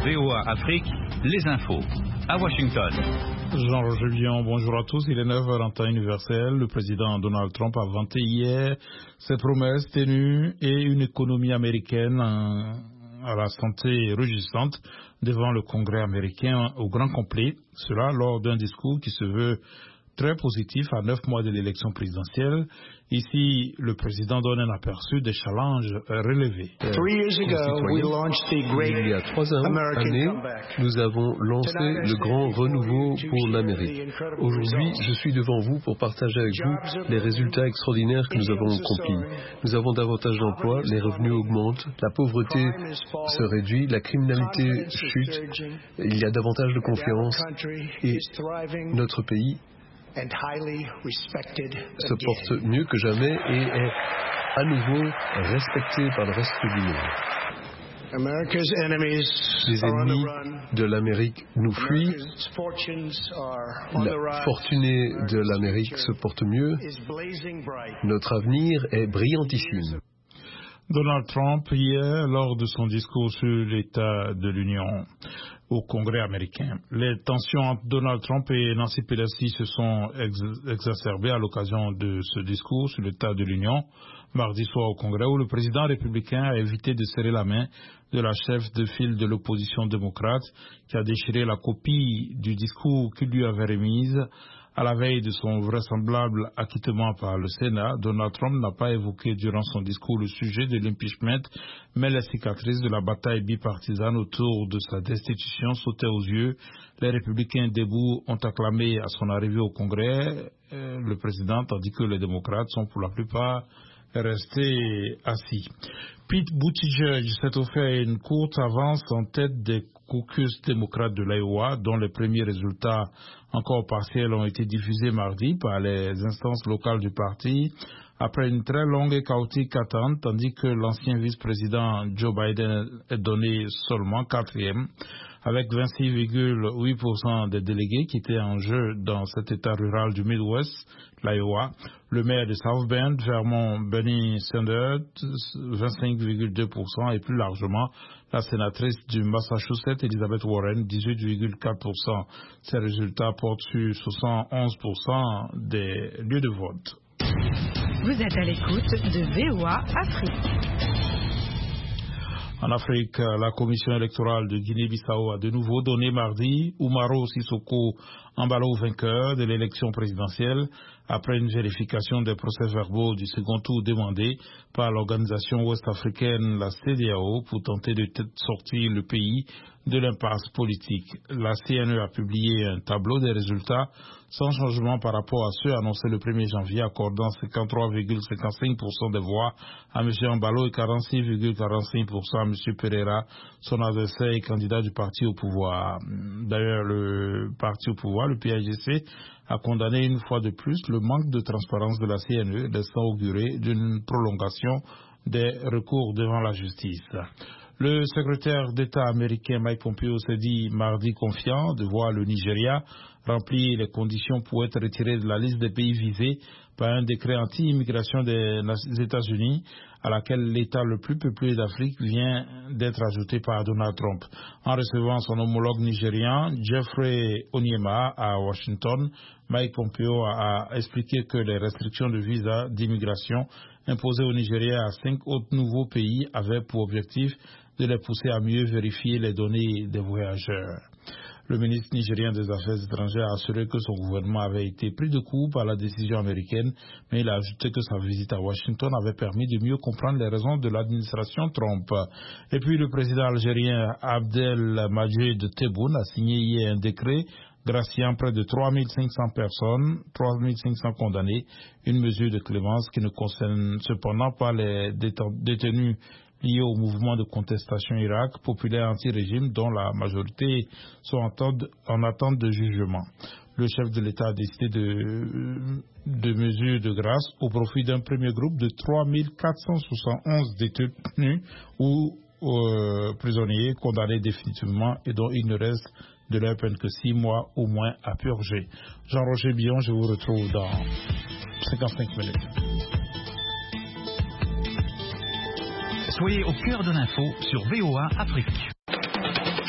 VOA Afrique, les infos. À Washington. Jean-Roger Bion, bonjour à tous. Il est 9h en temps universel. Le président Donald Trump a vanté hier ses promesses tenues et une économie américaine à la santé rugissante devant le Congrès américain au grand complet. Cela lors d'un discours qui se veut très positif à 9 mois de l'élection présidentielle. Ici, le président donne un aperçu des challenges relevés. Il y a 3 années, nous avons lancé le grand renouveau pour l'Amérique. Aujourd'hui, je suis devant vous pour partager avec vous les résultats extraordinaires que nous avons accomplis. Nous avons davantage d'emplois, les revenus augmentent, la pauvreté se réduit, la criminalité chute, il y a davantage de confiance et notre pays se porte mieux que jamais et est à nouveau respecté par le reste du monde. Les ennemis de l'Amérique nous fuient. La fortunée de l'Amérique se porte mieux. Notre avenir est brillantissime. Donald Trump, hier, lors de son discours sur l'état de l'Union au Congrès américain. Les tensions entre Donald Trump et Nancy Pelosi se sont exacerbées à l'occasion de ce discours sur l'état de l'Union mardi soir au Congrès, où le président républicain a évité de serrer la main de la chef de file de l'opposition démocrate qui a déchiré la copie du discours qu'il lui avait remise à la veille de son vraisemblable acquittement par le Sénat. Donald Trump n'a pas évoqué durant son discours le sujet de l'impeachment, mais les cicatrices de la bataille bipartisane autour de sa destitution sautaient aux yeux. Les républicains debout ont acclamé à son arrivée au Congrès le président, tandis que les démocrates sont pour la plupart restés assis. Pete Buttigieg s'est offert une courte avance en tête des caucus démocrates de l'Iowa, dont les premiers résultats encore partiels ont été diffusés mardi par les instances locales du parti, après une très longue et chaotique attente, tandis que l'ancien vice-président Joe Biden est donné seulement 4e, avec 26,8% des délégués qui étaient en jeu dans cet état rural du Midwest, l'Iowa. Le maire de South Bend, Vermont, Bernie Sanders, 25,2%, et plus largement la sénatrice du Massachusetts, Elizabeth Warren, 18,4%. Ces résultats portent sur 71% des lieux de vote. Vous êtes à l'écoute de VOA Afrique. En Afrique, la commission électorale de Guinée-Bissau a de nouveau donné mardi Umaro Sissoko Embalo vainqueur de l'élection présidentielle après une vérification des procès-verbaux du second tour demandé par l'organisation ouest-africaine, la CEDEAO, pour tenter de sortir le pays de l'impasse politique. La CNE a publié un tableau des résultats sans changement par rapport à ceux annoncés le 1er janvier, accordant 53,55% des voix à M. Embalo et 46,45% à M. Pereira, son adversaire et candidat du parti au pouvoir. D'ailleurs, le parti au pouvoir, le PAGC, a condamné une fois de plus le manque de transparence de la CNE, laissant augurer d'une prolongation des recours devant la justice. Le secrétaire d'État américain Mike Pompeo s'est dit mardi confiant de voir le Nigeria remplir les conditions pour être retiré de la liste des pays visés par un décret anti-immigration des États-Unis à laquelle l'État le plus peuplé d'Afrique vient d'être ajouté par Donald Trump. En recevant son homologue nigérian, Jeffrey Onyema, à Washington, Mike Pompeo a expliqué que les restrictions de visa d'immigration imposées au Nigeria à 5 autres nouveaux pays avaient pour objectif de les pousser à mieux vérifier les données des voyageurs. Le ministre nigérien des Affaires étrangères a assuré que son gouvernement avait été pris de court par la décision américaine, mais il a ajouté que sa visite à Washington avait permis de mieux comprendre les raisons de l'administration Trump. Et puis le président algérien Abdelmadjid Tebboune a signé hier un décret graciant près de 3500 personnes, 3500 condamnés, une mesure de clémence qui ne concerne cependant pas les détenus liés au mouvement de contestation Irak populaire anti-régime dont la majorité sont en attente de jugement. Le chef de l'État a décidé de mesures de grâce au profit d'un premier groupe de 3471 détenus ou prisonniers condamnés définitivement et dont il ne reste de leur peine que 6 mois au moins à purger. Jean-Roger Bion, je vous retrouve dans 55 minutes. Soyez au cœur de l'info sur VOA Afrique.